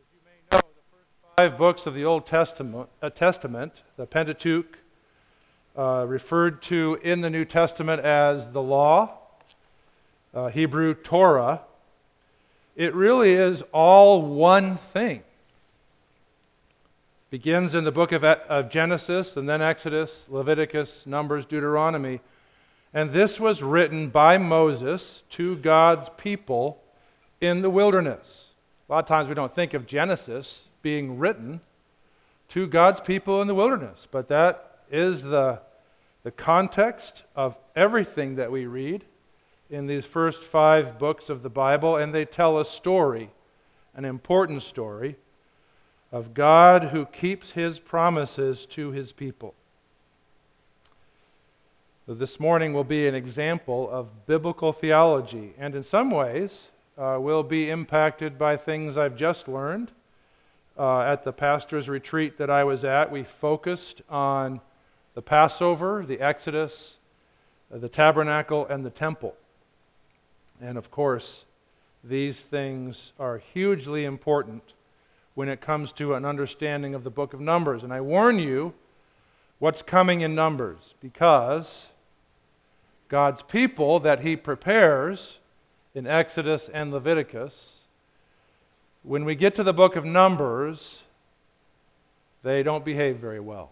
you may know, the first 5 books of the Old Testament, the Pentateuch, referred to in the New Testament as the Law, Hebrew Torah, it really is all one thing. Begins in the book of Genesis, and then Exodus, Leviticus, Numbers, Deuteronomy. And this was written by Moses to God's people in the wilderness. A lot of times we don't think of Genesis being written to God's people in the wilderness, but that is the context of everything that we read in these first 5 books of the Bible, and they tell a story, an important story, of God who keeps His promises to His people. So this morning will be an example of biblical theology, and in some ways will be impacted by things I've just learned. At the pastor's retreat that I was at, we focused on the Passover, the Exodus, the tabernacle, and the temple. And of course, these things are hugely important when it comes to an understanding of the book of Numbers. And I warn you what's coming in Numbers, because God's people that He prepares in Exodus and Leviticus, when we get to the book of Numbers, they don't behave very well.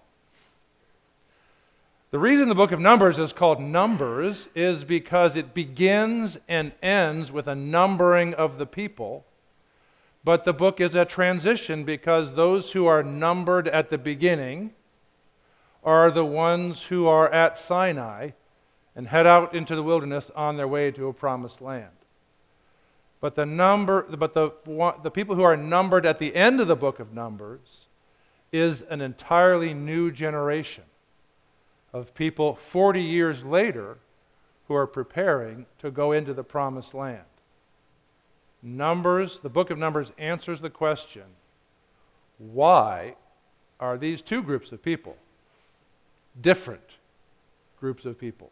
The reason the book of Numbers is called Numbers is because it begins and ends with a numbering of the people. But the book is a transition because those who are numbered at the beginning are the ones who are at Sinai and head out into the wilderness on their way to a promised land. But the people who are numbered at the end of the book of Numbers is an entirely new generation of people 40 years later who are preparing to go into the promised land. Numbers, the book of Numbers answers the question, why are these 2 groups of people different groups of people?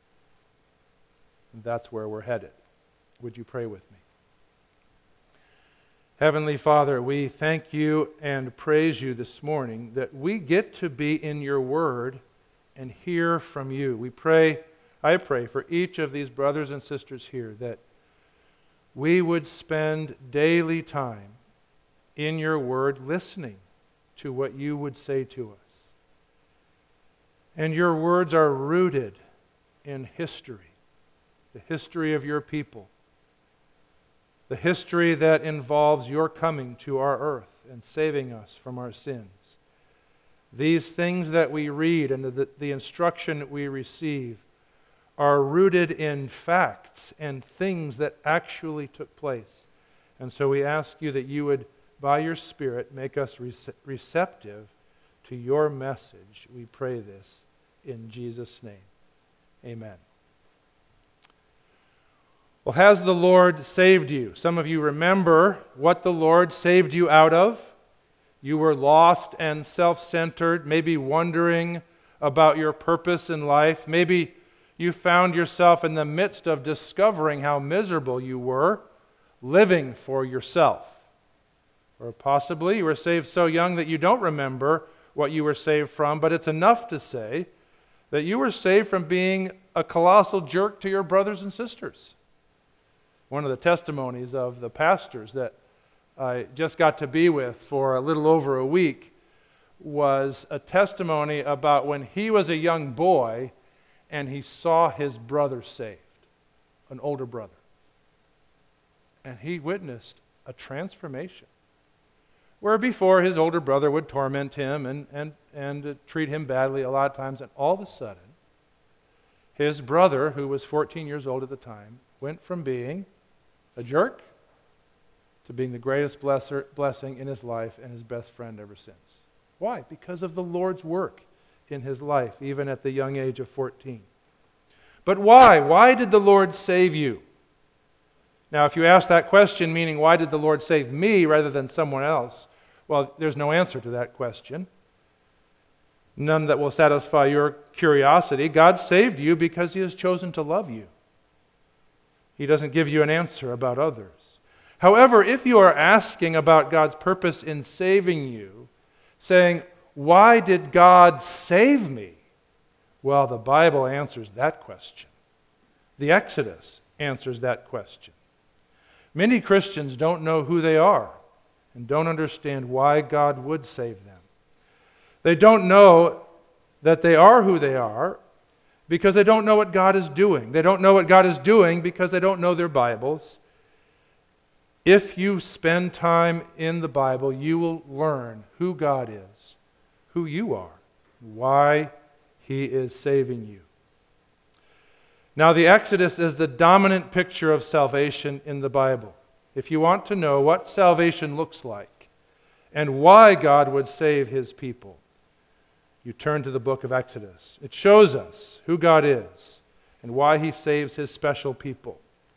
And that's where we're headed. Would you pray with me? Heavenly Father, we thank you and praise you this morning that we get to be in your word and hear from you. I pray for each of these brothers and sisters here that we would spend daily time in your word listening to what you would say to us. And your words are rooted in history, the history of your people, the history that involves your coming to our earth and saving us from our sins. These things that we read and the instruction that we receive are rooted in facts and things that actually took place. And so we ask you that you would, by your Spirit, make us receptive to your message. We pray this in Jesus' name. Amen. Well, has the Lord saved you? Some of you remember what the Lord saved you out of. You were lost and self-centered, maybe wondering about your purpose in life. Maybe you found yourself in the midst of discovering how miserable you were living for yourself. Or possibly you were saved so young that you don't remember what you were saved from, but it's enough to say that you were saved from being a colossal jerk to your brothers and sisters. One of the testimonies of the pastors that I just got to be with for a little over a week was a testimony about when he was a young boy and he saw his brother saved, an older brother. And he witnessed a transformation. Where before his older brother would torment him and treat him badly a lot of times, and all of a sudden, his brother, who was 14 years old at the time, went from being a jerk to being the greatest blessing in his life and his best friend ever since. Why? Because of the Lord's work in his life, even at the young age of 14. But why? Why did the Lord save you? Now, if you ask that question, meaning why did the Lord save me rather than someone else, well, there's no answer to that question. None that will satisfy your curiosity. God saved you because He has chosen to love you. He doesn't give you an answer about others. However, if you are asking about God's purpose in saving you, saying, why did God save me? Well, the Bible answers that question. The Exodus answers that question. Many Christians don't know who they are and don't understand why God would save them. They don't know that they are who they are because they don't know what God is doing. They don't know what God is doing because they don't know their Bibles. If you spend time in the Bible, you will learn who God is, who you are, why He is saving you. Now, the Exodus is the dominant picture of salvation in the Bible. If you want to know what salvation looks like and why God would save His people, you turn to the book of Exodus. It shows us who God is and why He saves His special people.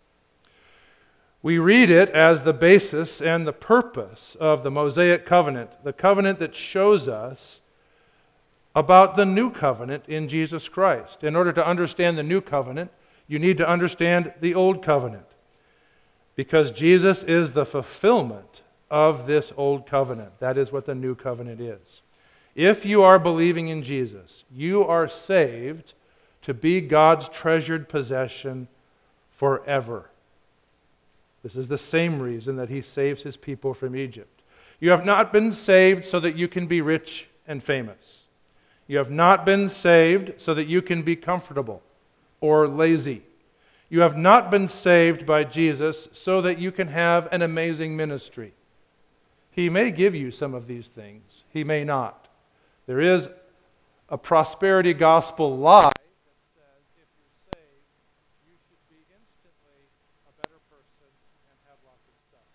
We read it as the basis and the purpose of the Mosaic covenant, the covenant that shows us about the new covenant in Jesus Christ. In order to understand the new covenant, you need to understand the old covenant, because Jesus is the fulfillment of this old covenant. That is what the new covenant is. If you are believing in Jesus, you are saved to be God's treasured possession forever. This is the same reason that He saves His people from Egypt. You have not been saved so that you can be rich and famous. You have not been saved so that you can be comfortable or lazy. You have not been saved by Jesus so that you can have an amazing ministry. He may give you some of these things. He may not. There is a prosperity gospel lie that says if you're saved, you should be instantly a better person and have lots of stuff.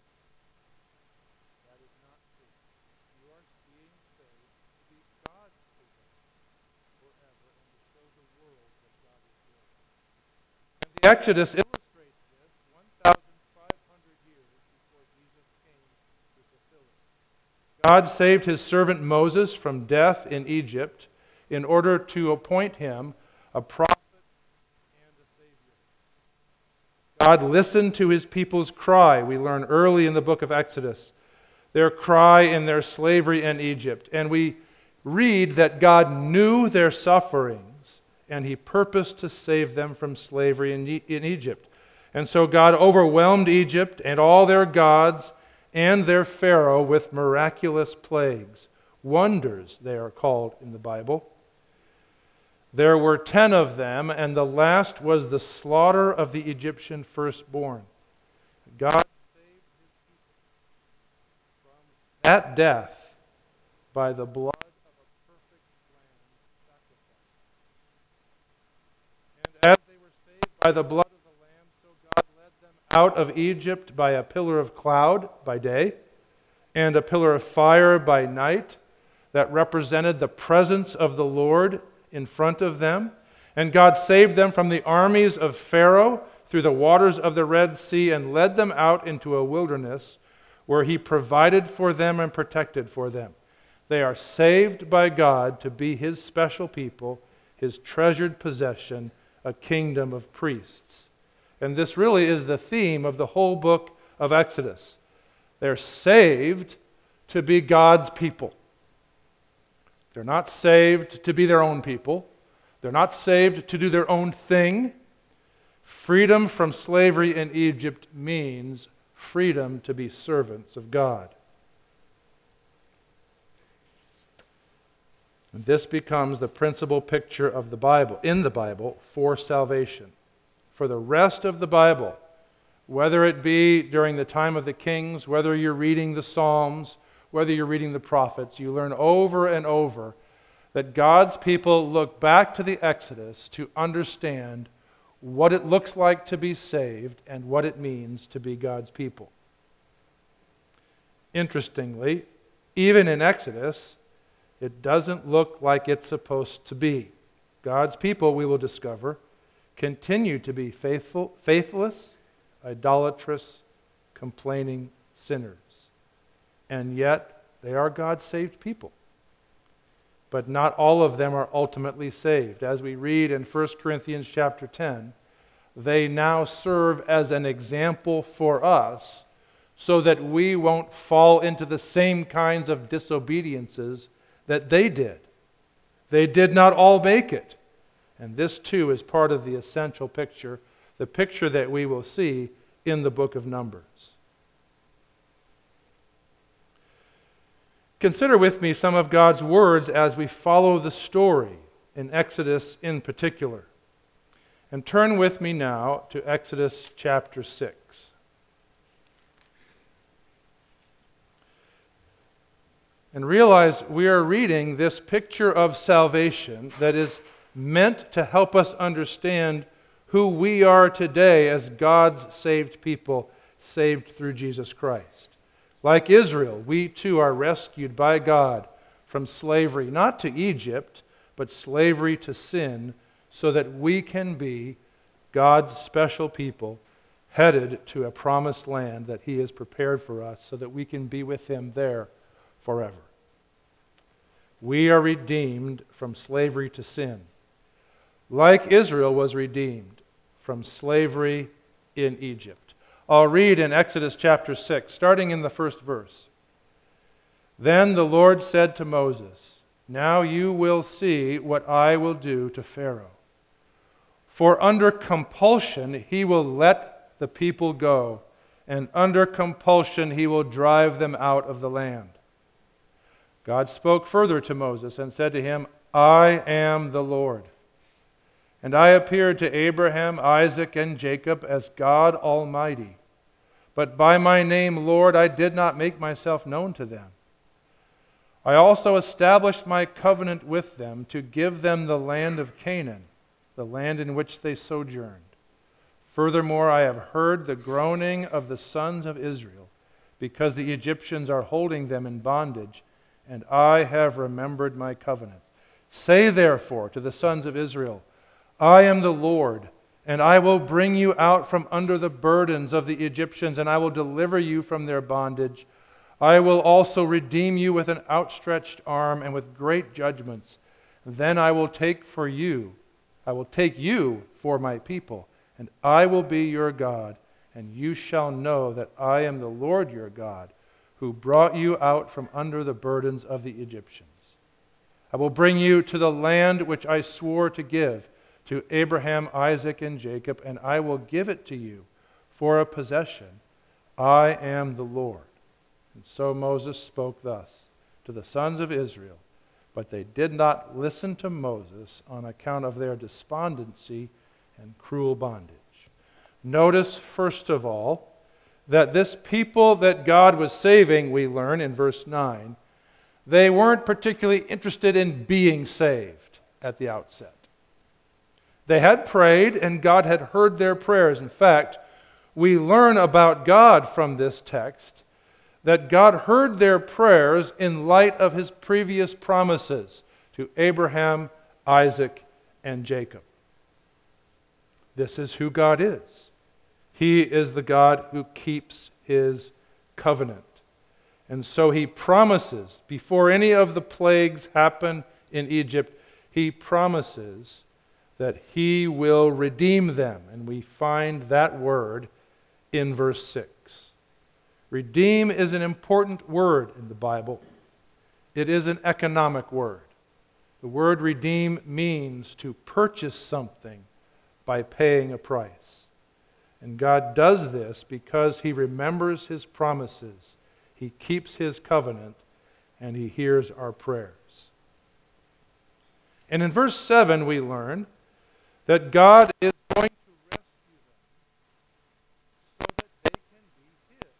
That is not true. You are being saved to be God's possession forever and to show the world what God is doing. And the Exodus illustrates this 1,500 years before Jesus came to fulfill it. God saved His servant Moses from death in Egypt in order to appoint him a prophet and a Savior. God listened to His people's cry. We learn early in the book of Exodus their cry in their slavery in Egypt. And we read that God knew their sufferings and He purposed to save them from slavery in Egypt. And so God overwhelmed Egypt and all their gods and their Pharaoh with miraculous plagues. Wonders, they are called in the Bible. There were 10 of them, and the last was the slaughter of the Egyptian firstborn. God saved His people from that death by the blood of a perfect lamb sacrifice. And as they were saved by the blood of the lamb, so God led them out of Egypt by a pillar of cloud by day and a pillar of fire by night that represented the presence of the Lord in front of them. And God saved them from the armies of Pharaoh through the waters of the Red Sea and led them out into a wilderness where He provided for them and protected for them. They are saved by God to be His special people, His treasured possession, a kingdom of priests. And this really is the theme of the whole book of Exodus. They're saved to be God's people. They're not saved to be their own people. They're not saved to do their own thing. Freedom from slavery in Egypt means freedom to be servants of God. And this becomes the principal picture of the Bible, in the Bible, for salvation. For the rest of the Bible, whether it be during the time of the kings, whether you're reading the Psalms, whether you're reading the prophets, you learn over and over that God's people look back to the Exodus to understand what it looks like to be saved and what it means to be God's people. Interestingly, even in Exodus, it doesn't look like it's supposed to be. God's people, we will discover, continue to be faithless, idolatrous, complaining sinners. And yet, they are God's saved people. But not all of them are ultimately saved. As we read in 1 Corinthians chapter 10, they now serve as an example for us so that we won't fall into the same kinds of disobediences that they did. They did not all make it. And this too is part of the essential picture, the picture that we will see in the book of Numbers. Consider with me some of God's words as we follow the story in Exodus in particular. And turn with me now to Exodus chapter 6. And realize we are reading this picture of salvation that is meant to help us understand who we are today as God's saved people, saved through Jesus Christ. Like Israel, we too are rescued by God from slavery, not to Egypt, but slavery to sin, so that we can be God's special people headed to a promised land that He has prepared for us so that we can be with Him there forever. We are redeemed from slavery to sin, like Israel was redeemed from slavery in Egypt. I'll read in Exodus chapter 6, starting in the first verse. Then the Lord said to Moses, "Now you will see what I will do to Pharaoh. For under compulsion he will let the people go, and under compulsion he will drive them out of the land." God spoke further to Moses and said to him, "I am the Lord. And I appeared to Abraham, Isaac, and Jacob as God Almighty. But by my name, Lord, I did not make myself known to them. I also established my covenant with them to give them the land of Canaan, the land in which they sojourned. Furthermore, I have heard the groaning of the sons of Israel, because the Egyptians are holding them in bondage, and I have remembered my covenant. Say therefore to the sons of Israel, I am the Lord, and I will bring you out from under the burdens of the Egyptians, and I will deliver you from their bondage. I will also redeem you with an outstretched arm and with great judgments. Then I will take you for my people, and I will be your God, and you shall know that I am the Lord your God, who brought you out from under the burdens of the Egyptians. I will bring you to the land which I swore to give to Abraham, Isaac, and Jacob, and I will give it to you for a possession. I am the Lord." And so Moses spoke thus to the sons of Israel, but they did not listen to Moses on account of their despondency and cruel bondage. Notice, first of all, that this people that God was saving, we learn in verse 9, they weren't particularly interested in being saved at the outset. They had prayed, and God had heard their prayers. In fact, we learn about God from this text that God heard their prayers in light of His previous promises to Abraham, Isaac, and Jacob. This is who God is. He is the God who keeps His covenant. And so He promises, before any of the plagues happen in Egypt, He promises that He will redeem them. And we find that word in verse 6. Redeem is an important word in the Bible. It is an economic word. The word redeem means to purchase something by paying a price. And God does this because He remembers His promises, He keeps His covenant, and He hears our prayers. And in verse 7 we learn that God is going to rescue them so that they can be His.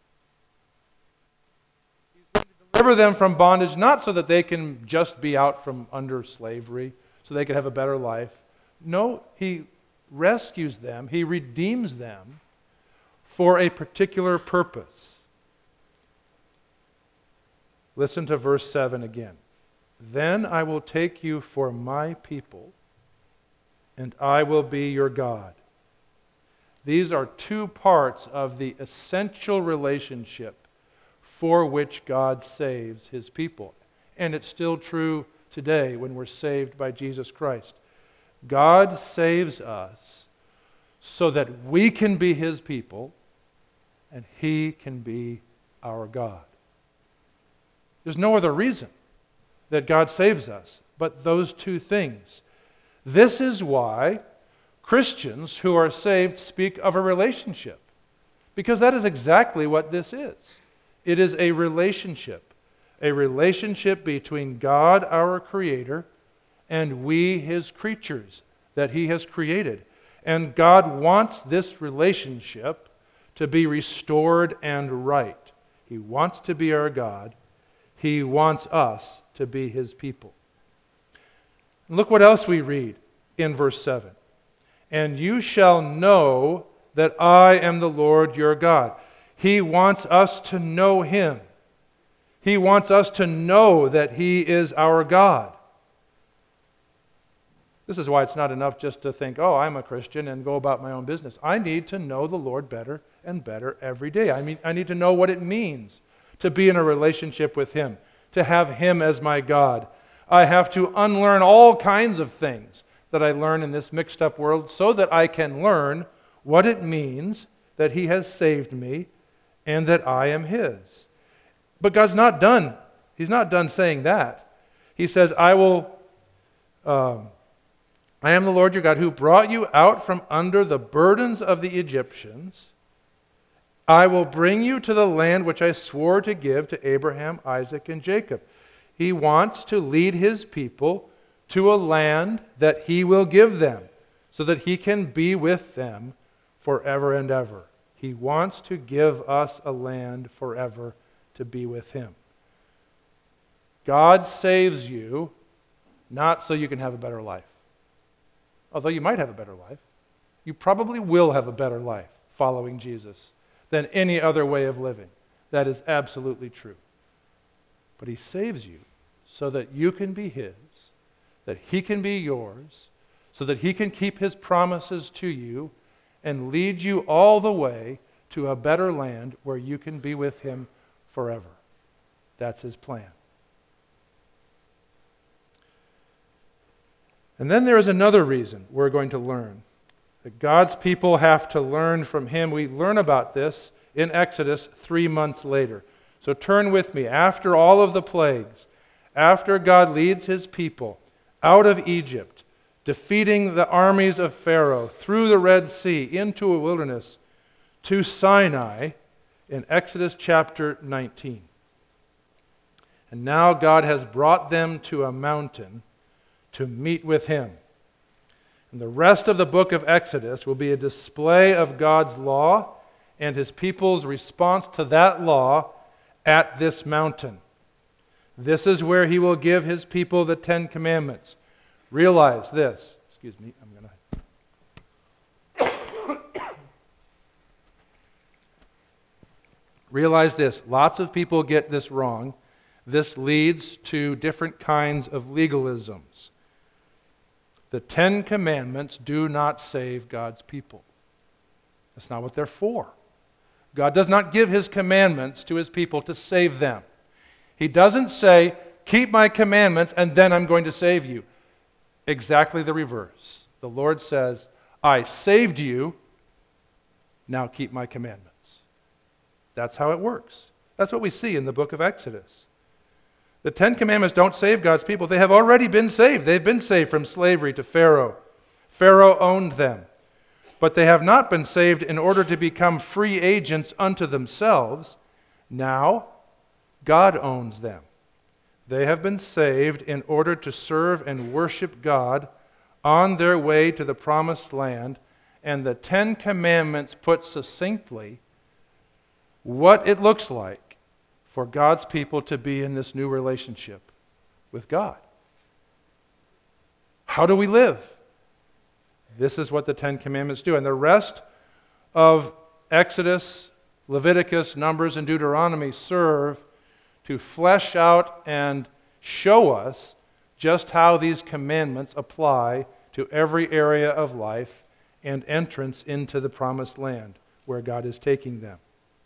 He's going to deliver them from bondage, not so that they can just be out from under slavery, so they can have a better life. No, He rescues them, He redeems them for a particular purpose. Listen to verse 7 again. Then I will take you for my people, and I will be your God. These are two parts of the essential relationship for which God saves His people. And it's still true today when we're saved by Jesus Christ. God saves us so that we can be His people and He can be our God. There's no other reason that God saves us but those two things. This is why Christians who are saved speak of a relationship, because that is exactly what this is. It is a relationship between God, our Creator, and we, His creatures that He has created. And God wants this relationship to be restored and right. He wants to be our God. He wants us to be His people. And look what else we read in verse 7. And you shall know that I am the Lord your God. He wants us to know Him. He wants us to know that He is our God. This is why it's not enough just to think, oh, I'm a Christian and go about my own business. I need to know the Lord better and better every day. I need to know what it means to be in a relationship with Him, to have Him as my God. I have to unlearn all kinds of things that I learn in this mixed up world so that I can learn what it means that He has saved me and that I am His. But God's not done. He's not done saying that. He says, I am the Lord your God who brought you out from under the burdens of the Egyptians. I will bring you to the land which I swore to give to Abraham, Isaac, and Jacob. He wants to lead His people to a land that He will give them so that He can be with them forever and ever. He wants to give us a land forever to be with Him. God saves you not so you can have a better life. Although you might have a better life. You probably will have a better life following Jesus than any other way of living. That is absolutely true. But He saves you so that you can be His, that He can be yours, so that He can keep His promises to you and lead you all the way to a better land where you can be with Him forever. That's His plan. And then there is another reason we're going to learn. That God's people have to learn from Him. We learn about this in Exodus 3 months later. So turn with me. After all of the plagues, after God leads His people out of Egypt, defeating the armies of Pharaoh through the Red Sea into a wilderness to Sinai in Exodus chapter 19. And now God has brought them to a mountain to meet with Him. And the rest of the book of Exodus will be a display of God's law and His people's response to that law at this mountain. This is where He will give His people the 10 Commandments. Realize this. Excuse me, I'm going to... Realize this. Lots of people get this wrong. This leads to different kinds of legalisms. The 10 Commandments do not save God's people. That's not what they're for. God does not give His commandments to His people to save them. He doesn't say, keep my commandments and then I'm going to save you. Exactly the reverse. The Lord says, I saved you, now keep my commandments. That's how it works. That's what we see in the book of Exodus. The 10 Commandments don't save God's people. They have already been saved. They've been saved from slavery to Pharaoh. Pharaoh owned them. But they have not been saved in order to become free agents unto themselves. Now, God owns them. They have been saved in order to serve and worship God on their way to the promised land. And the 10 Commandments put succinctly what it looks like for God's people to be in this new relationship with God. How do we live? This is what the 10 Commandments do. And the rest of Exodus, Leviticus, Numbers, and Deuteronomy serve to flesh out and show us just how these commandments apply to every area of life and entrance into the promised land where God is taking them.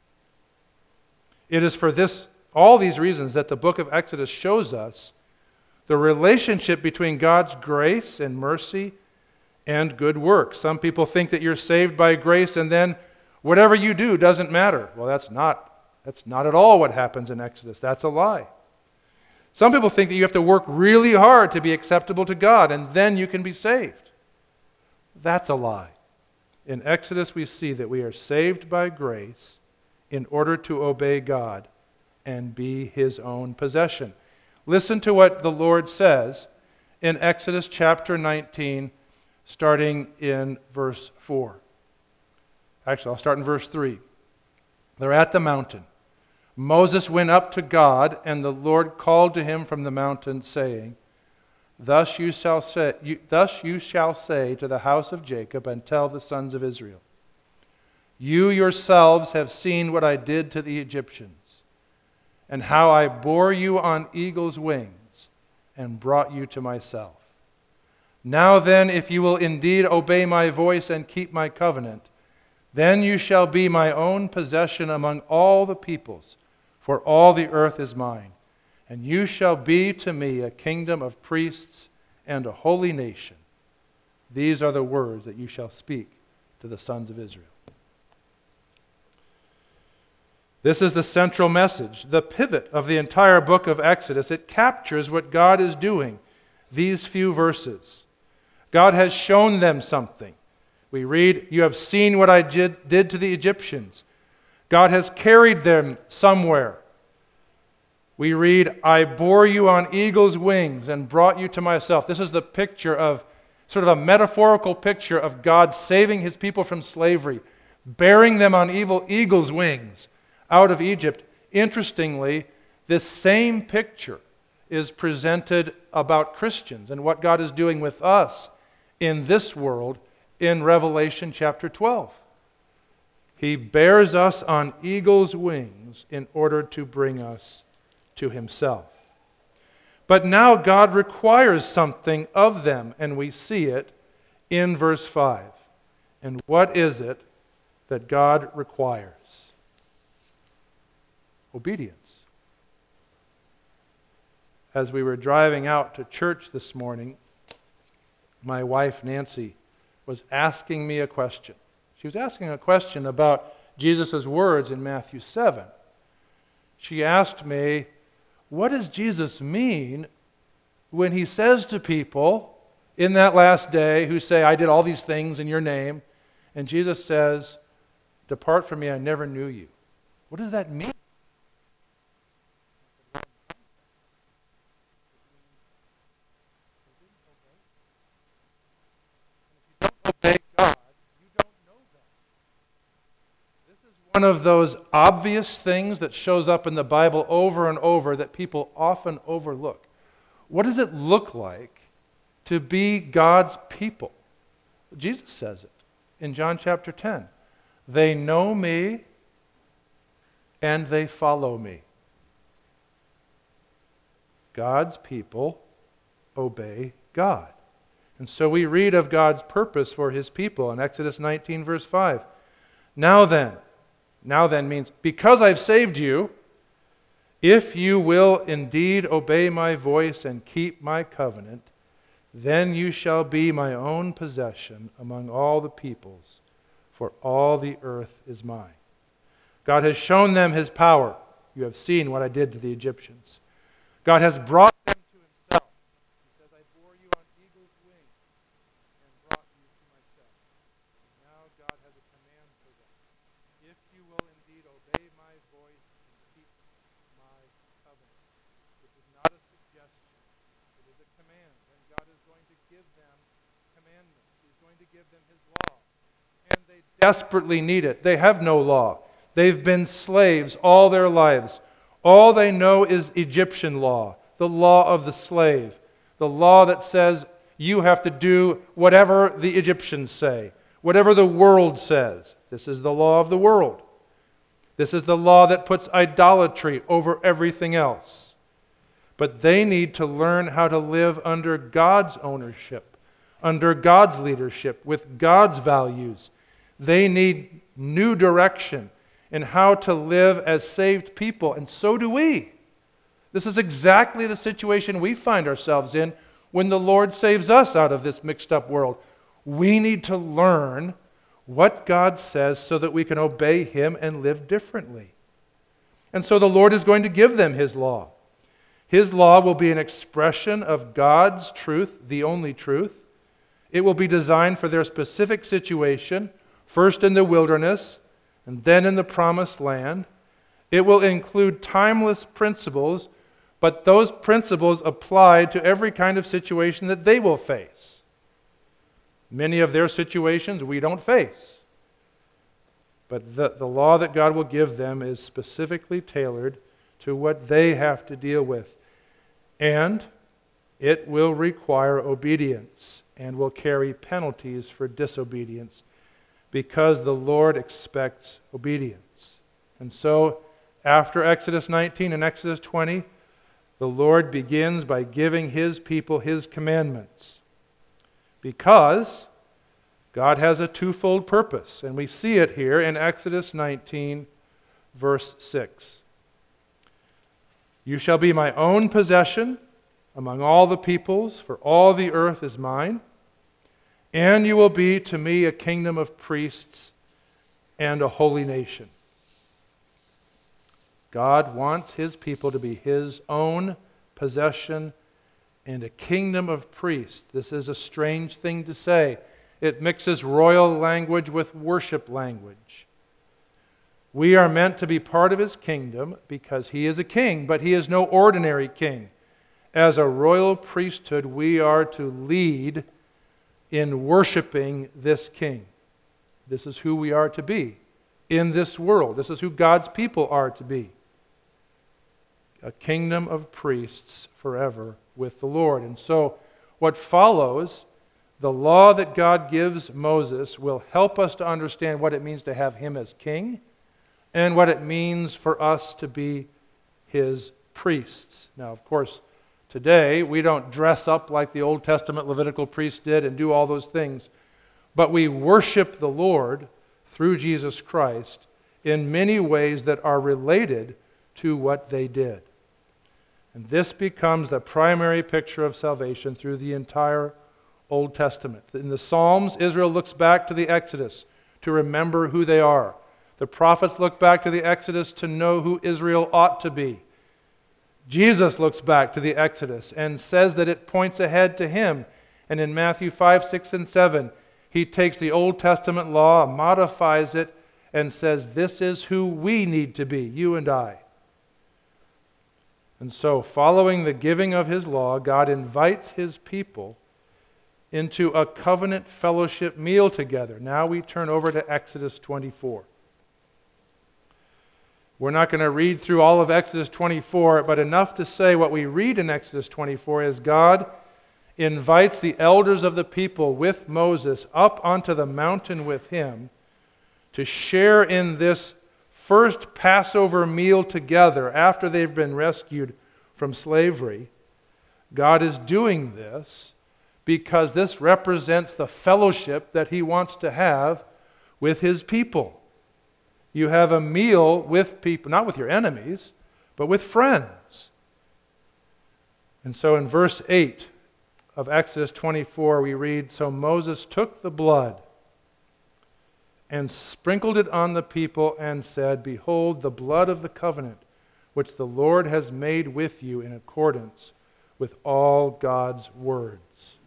It is for all these reasons that the book of Exodus shows us the relationship between God's grace and mercy and good works. Some people think that you're saved by grace and then whatever you do doesn't matter. Well, that's not That's not at all what happens in Exodus. That's a lie. Some people think that you have to work really hard to be acceptable to God, and then you can be saved. That's a lie. In Exodus, we see that we are saved by grace in order to obey God and be His own possession. Listen to what the Lord says in Exodus chapter 19, starting in verse 4. Actually, I'll start in verse 3. They're at the mountain. Moses went up to God, and the Lord called to him from the mountain, saying, Thus you shall say to the house of Jacob, and tell the sons of Israel, You yourselves have seen what I did to the Egyptians, and how I bore you on eagle's wings, and brought you to myself. Now then, if you will indeed obey my voice and keep my covenant, then you shall be my own possession among all the peoples, for all the earth is mine. And you shall be to me a kingdom of priests and a holy nation. These are the words that you shall speak to the sons of Israel. This is the central message, the pivot of the entire book of Exodus. It captures what God is doing, these few verses. God has shown them something. We read, You have seen what I did to the Egyptians. God has carried them somewhere. We read, I bore you on eagle's wings and brought you to myself. This is the picture of, sort of a metaphorical picture of God saving His people from slavery, bearing them on eagle's wings out of Egypt. Interestingly, this same picture is presented about Christians and what God is doing with us in this world in Revelation chapter 12. He bears us on eagle's wings in order to bring us to Himself. But now God requires something of them, and we see it in verse 5. And what is it that God requires? Obedience. As we were driving out to church this morning, my wife Nancy was asking me a question. She was asking a question about Jesus' words in Matthew 7. She asked me, what does Jesus mean when He says to people in that last day who say, I did all these things in your name, and Jesus says, Depart from me, I never knew you. What does that mean? Obey God, you don't know that. This is one of those obvious things that shows up in the Bible over and over that people often overlook. What does it look like to be God's people? Jesus says it in John chapter 10. They know me and they follow me. God's people obey God. And so we read of God's purpose for His people in Exodus 19, verse 5. Now then means, because I've saved you, if you will indeed obey my voice and keep my covenant, then you shall be my own possession among all the peoples, for all the earth is mine. God has shown them His power. You have seen what I did to the Egyptians. God has brought them to Himself. He says, I bore you on eagle's wings and brought you to myself. And now God has a command for them. If you will indeed obey my voice and keep my covenant. This is not a suggestion. It is a command. And God is going to give them commandments. He's going to give them His law. And they desperately need it. They have no law. They've been slaves all their lives. All they know is Egyptian law, the law of the slave, the law that says you have to do whatever the Egyptians say, whatever the world says. This is the law of the world. This is the law that puts idolatry over everything else. But they need to learn how to live under God's ownership, under God's leadership, with God's values. They need new direction in how to live as saved people, and so do we. This is exactly the situation we find ourselves in when the Lord saves us out of this mixed up world. We need to learn what God says so that we can obey Him and live differently. And so the Lord is going to give them His law. His law will be an expression of God's truth, the only truth. It will be designed for their specific situation, first in the wilderness and then in the promised land. It will include timeless principles, but those principles apply to every kind of situation that they will face. Many of their situations we don't face. But the law that God will give them is specifically tailored to what they have to deal with. And it will require obedience and will carry penalties for disobedience because the Lord expects obedience. And so, after Exodus 19 and Exodus 20, the Lord begins by giving His people His commandments. Because God has a twofold purpose, and we see it here in Exodus 19, verse 6. You shall be my own possession among all the peoples, for all the earth is mine, and you will be to me a kingdom of priests and a holy nation. God wants His people to be His own possession and a kingdom of priests. This is a strange thing to say. It mixes royal language with worship language. We are meant to be part of His kingdom because He is a king, but He is no ordinary king. As a royal priesthood, we are to lead in worshiping this king. This is who we are to be in this world. This is who God's people are to be. A kingdom of priests forever with the Lord. And so what follows, the law that God gives Moses, will help us to understand what it means to have Him as king and what it means for us to be His priests. Now, of course, today we don't dress up like the Old Testament Levitical priests did and do all those things, but we worship the Lord through Jesus Christ in many ways that are related to what they did. And this becomes the primary picture of salvation through the entire Old Testament. In the Psalms, Israel looks back to the Exodus to remember who they are. The prophets look back to the Exodus to know who Israel ought to be. Jesus looks back to the Exodus and says that it points ahead to Him. And in Matthew 5, 6, and 7, He takes the Old Testament law, modifies it, and says, this is who we need to be, you and I. And so, following the giving of His law, God invites His people into a covenant fellowship meal together. Now we turn over to Exodus 24. We're not going to read through all of Exodus 24, but enough to say what we read in Exodus 24 is God invites the elders of the people with Moses up onto the mountain with him to share in this first Passover meal together after they've been rescued from slavery. God is doing this because this represents the fellowship that He wants to have with His people. You have a meal with people, not with your enemies, but with friends. And so in verse 8 of Exodus 24, we read, so Moses took the blood and sprinkled it on the people and said, behold, the blood of the covenant which the Lord has made with you in accordance with all God's words.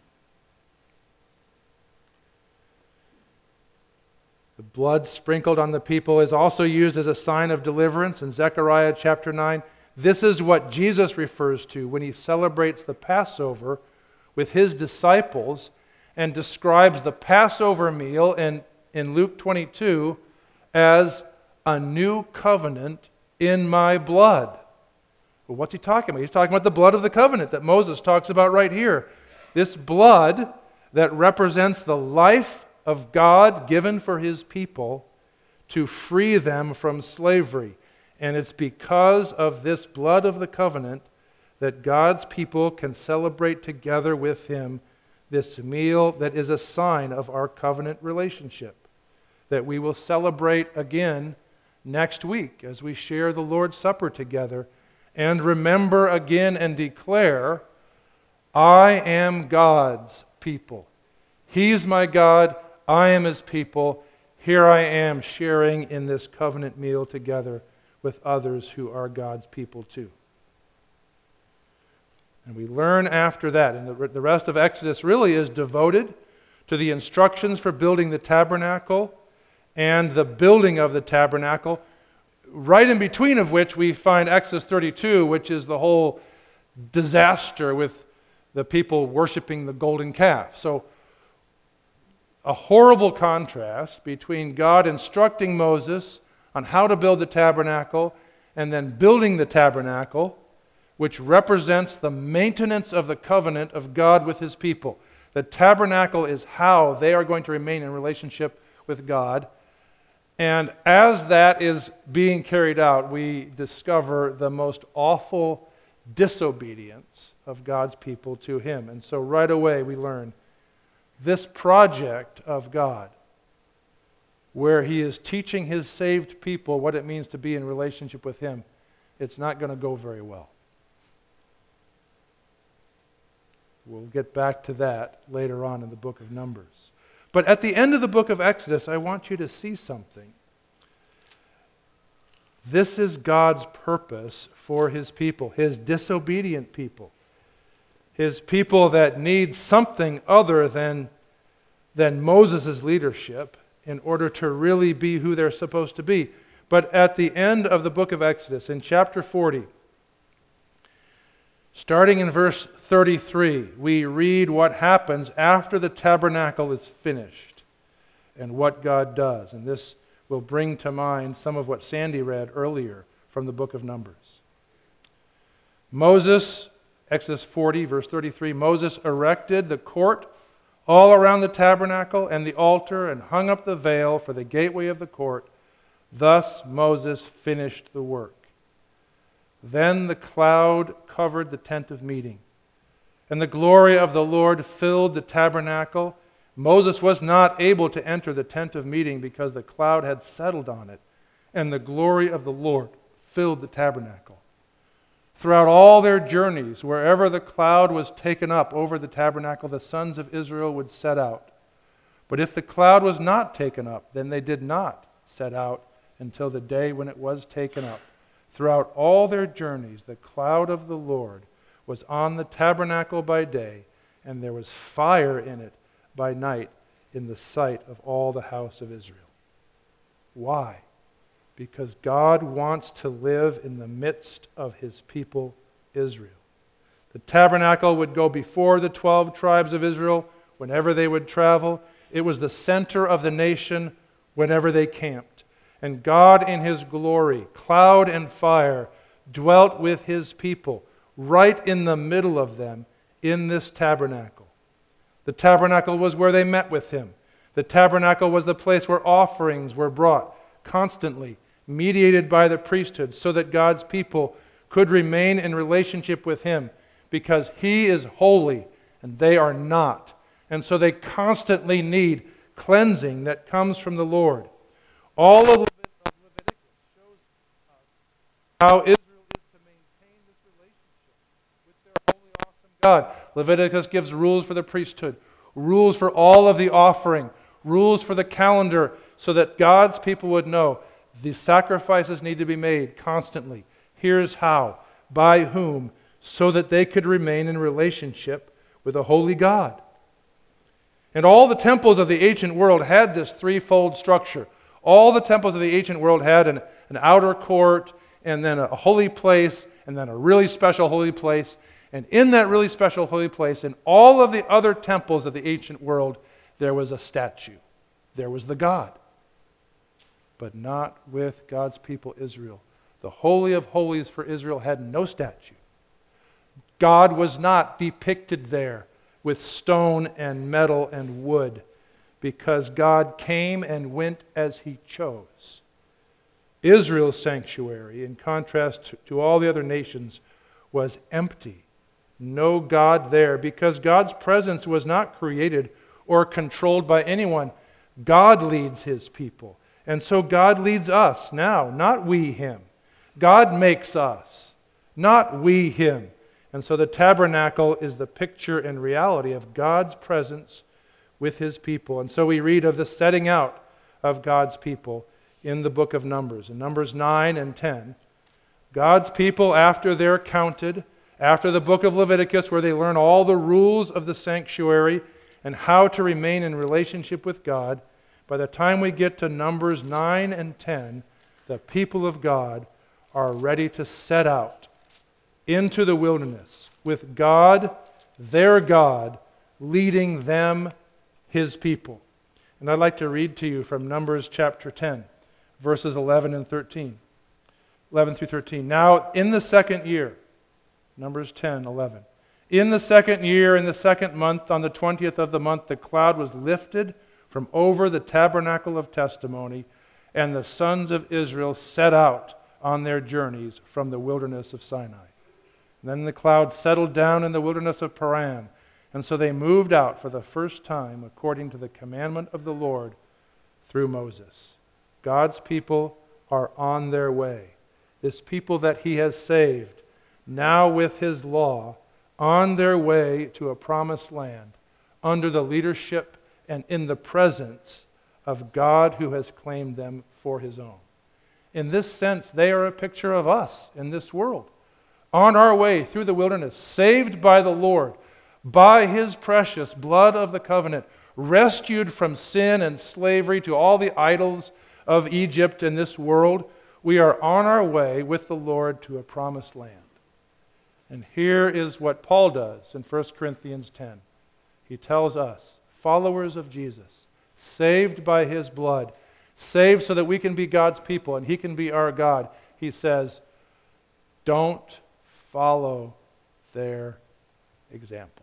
The blood sprinkled on the people is also used as a sign of deliverance in Zechariah chapter 9. This is what Jesus refers to when He celebrates the Passover with His disciples and describes the Passover meal in Luke 22 as a new covenant in my blood. Well, what's He talking about? He's talking about the blood of the covenant that Moses talks about right here. This blood that represents the life of God given for His people to free them from slavery. And it's because of this blood of the covenant that God's people can celebrate together with Him this meal that is a sign of our covenant relationship that we will celebrate again next week as we share the Lord's Supper together and remember again and declare, I am God's people. He's my God. I am His people. Here I am sharing in this covenant meal together with others who are God's people too. And we learn after that, and the rest of Exodus really is devoted to the instructions for building the tabernacle and the building of the tabernacle, right in between of which we find Exodus 32, which is the whole disaster with the people worshiping the golden calf. So, a horrible contrast between God instructing Moses on how to build the tabernacle and then building the tabernacle, which represents the maintenance of the covenant of God with His people. The tabernacle is how they are going to remain in relationship with God. And as that is being carried out, we discover the most awful disobedience of God's people to Him. And so right away we learn this project of God, where He is teaching His saved people what it means to be in relationship with Him, it's not going to go very well. We'll get back to that later on in the book of Numbers. But at the end of the book of Exodus, I want you to see something. This is God's purpose for His people, His disobedient people. His people that need something other than Moses' leadership in order to really be who they're supposed to be. But at the end of the book of Exodus, in chapter 40, starting in verse 33, we read what happens after the tabernacle is finished and what God does. And this will bring to mind some of what Sandy read earlier from the book of Numbers. Moses, Exodus 40, verse 33, Moses erected the court all around the tabernacle and the altar and hung up the veil for the gateway of the court. Thus Moses finished the work. Then the cloud covered the tent of meeting, and the glory of the Lord filled the tabernacle. Moses was not able to enter the tent of meeting because the cloud had settled on it, and the glory of the Lord filled the tabernacle. Throughout all their journeys, wherever the cloud was taken up over the tabernacle, the sons of Israel would set out. But if the cloud was not taken up, then they did not set out until the day when it was taken up. Throughout all their journeys, the cloud of the Lord was on the tabernacle by day, and there was fire in it by night in the sight of all the house of Israel. Why? Because God wants to live in the midst of His people, Israel. The tabernacle would go before the 12 tribes of Israel whenever they would travel. It was the center of the nation whenever they camped. And God in His glory, cloud and fire, dwelt with His people right in the middle of them in this tabernacle. The tabernacle was where they met with Him. The tabernacle was the place where offerings were brought constantly, mediated by the priesthood, so that God's people could remain in relationship with Him, because He is holy and they are not. And so they constantly need cleansing that comes from the Lord. All of Leviticus shows us how Israel is to maintain this relationship with their holy, awesome God. Leviticus gives rules for the priesthood, rules for all of the offering, rules for the calendar, so that God's people would know the sacrifices need to be made constantly. Here's how, by whom, so that they could remain in relationship with a holy God. And all the temples of the ancient world had this threefold structure. All the temples of the ancient world had an outer court, and then a holy place, and then a really special holy place. And in that really special holy place, in all of the other temples of the ancient world, there was a statue. There was the God. But not with God's people Israel. The Holy of Holies for Israel had no statue. God was not depicted there with stone and metal and wood, because God came and went as He chose. Israel's sanctuary, in contrast to all the other nations, was empty. No God there, because God's presence was not created or controlled by anyone. God leads His people. And so God leads us now, not we Him. God makes us, not we Him. And so the tabernacle is the picture and reality of God's presence with His people. And so we read of the setting out of God's people in the book of Numbers. In Numbers 9 and 10, God's people, after they're counted, after the book of Leviticus, where they learn all the rules of the sanctuary and how to remain in relationship with God, by the time we get to Numbers 9 and 10, the people of God are ready to set out into the wilderness with God, their God, leading them, His people. And I'd like to read to you from Numbers chapter 10, verses 11 and 13. 11 through 13. Now, in the second year, Numbers 10, 11. In the second year, in the second month, on the 20th of the month, the cloud was lifted from over the tabernacle of testimony, and the sons of Israel set out on their journeys from the wilderness of Sinai. And then the cloud settled down in the wilderness of Paran, and so they moved out for the first time according to the commandment of the Lord through Moses. God's people are on their way. This people that He has saved, now with His law, on their way to a promised land, under the leadership and in the presence of God who has claimed them for His own. In this sense, they are a picture of us in this world, on our way through the wilderness, saved by the Lord, by His precious blood of the covenant, rescued from sin and slavery to all the idols of Egypt and this world. We are on our way with the Lord to a promised land. And here is what Paul does in 1 Corinthians 10. He tells us, followers of Jesus, saved by His blood, saved so that we can be God's people and He can be our God. He says, don't follow their example.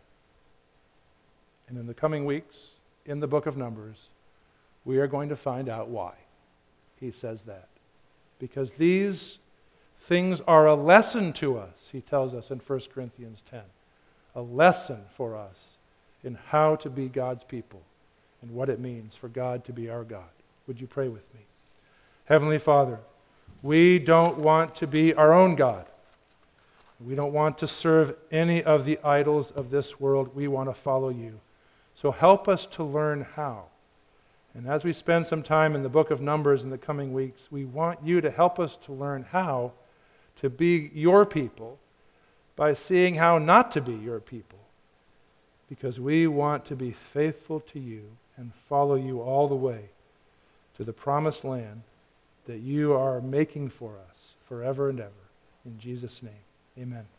And in the coming weeks, in the book of Numbers, we are going to find out why he says that. Because these things are a lesson to us, he tells us in 1 Corinthians 10. A lesson for us in how to be God's people and what it means for God to be our God. Would you pray with me? Heavenly Father, we don't want to be our own God. We don't want to serve any of the idols of this world. We want to follow you. So help us to learn how. And as we spend some time in the book of Numbers in the coming weeks, we want you to help us to learn how to be your people by seeing how not to be your people. Because we want to be faithful to you and follow you all the way to the promised land that you are making for us forever and ever. In Jesus' name, amen.